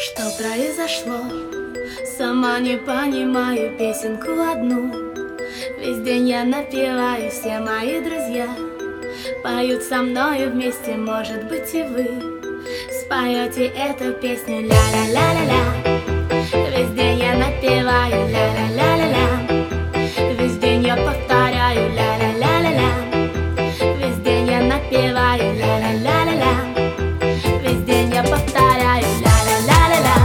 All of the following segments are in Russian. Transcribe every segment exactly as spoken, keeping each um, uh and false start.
Что произошло? Сама не понимаю песенку одну. Весь день я напеваю, все мои друзья поют со мною вместе, может быть и вы споете эту песню ля-ля-ля-ля-ля. Весь день я напеваю ля-ля-ля-ля-ля. Весь день я повторяю ля-ля-ля-ля-ля. Весь день я напеваю ля-ля-ля-ля-ля. Весь день я повторяю ля-ля-ля-ля-ля.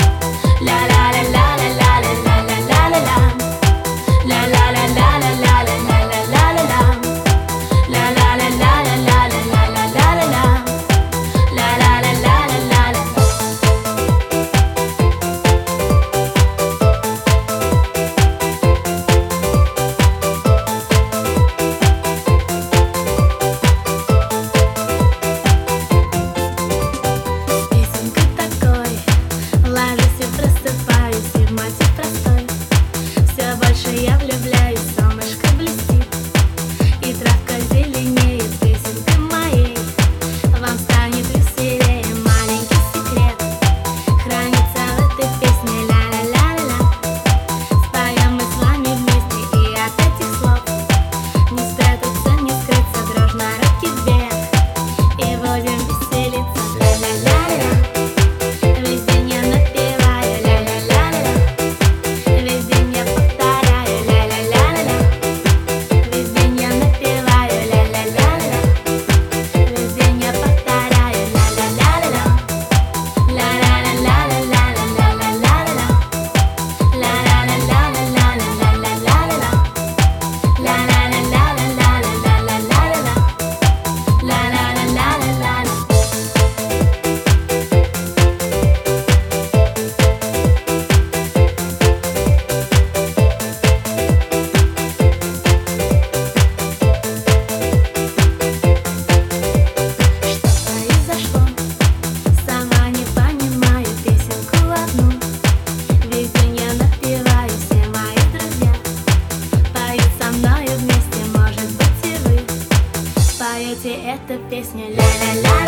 Я влюбляюсь, солнышко блестит, и травка зеленеет с песенкой моей. Вам станет веселее, маленький секрет хранится в этой песне ля-ля-ля-ля-ля. Споем мы с вами вместе, и от этих слов не спрятаться, не скрыться, дружно руки вверх, и будем веселиться ля-ля-ля-ля. Весь день я напеваю ля-ля-ля-ля. Весь день я повторяю ля-ля-ля-ля-ля. Весь день я напеваю ля-ля-ля-ля. Весь день я повторяю ля-ля-ля-ля-ля. Ля-ля-ля-ля-ля-ля-ля-ля-ля-ля. Ля-ля-ля-ля-ля-ля-ля-ля-ля-ля. Ля-ля-ля-ля-ля-ля-ля-ля-ля. Ля-ля-ля-ля-ля-ля. Произошло, сама не понимаю песенку одну. Весь день я напеваю, все мои друзья поют со мною вместе, может быть и вы споете эту песню ля-ля-ля.